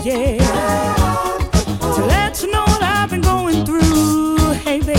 yeah. To let you know what I've been going through, hey baby.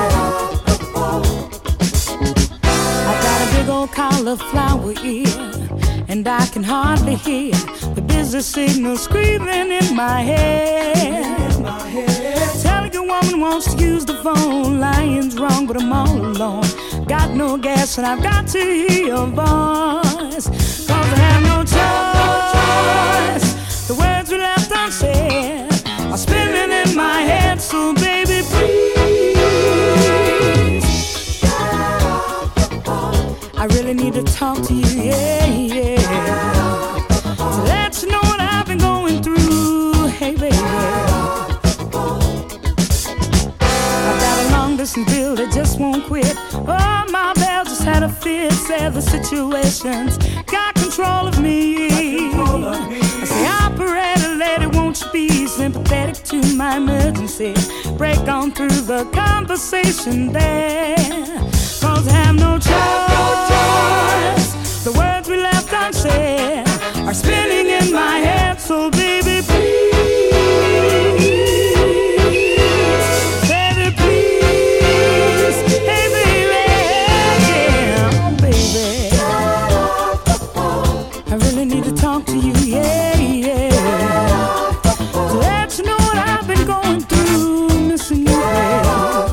I got a big old cauliflower ear, and I can hardly hear the busy signal screaming in my head. Telling a woman wants to use the phone, lying's wrong, but I'm all alone. Got no gas and I've got to hear your voice, 'cause I have no choice. The words we left unsaid are spinning in my head, so baby please, I really need to talk to you, yeah, yeah. To let you know what I've been going through, hey baby. I've got a long distance bill that just won't quit. Oh, my bell just had a fit, said the situation's got control of me. I say, operator lady, won't you be sympathetic to my emergency? Break on through the conversation there, 'cause I have no choice. The words we left unsaid are spinning in my head, so baby please, baby please, hey baby, yeah, baby. I really need to talk to you, yeah, yeah. To let you know what I've been going through, missing you, baby.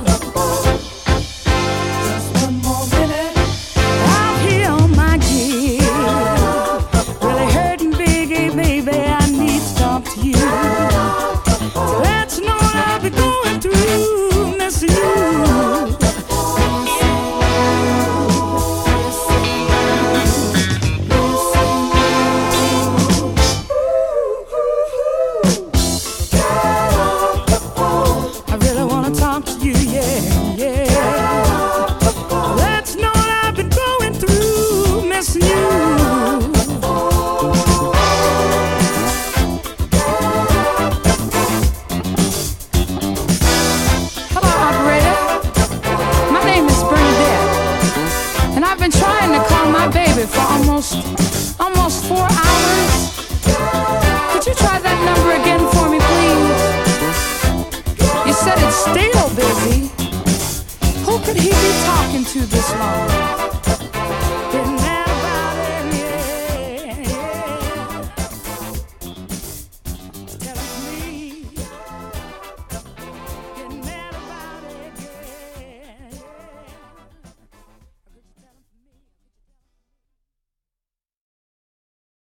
For almost 4 hours. Could you try that number again for me, please? You said it's still busy. Who could he be talking to this long?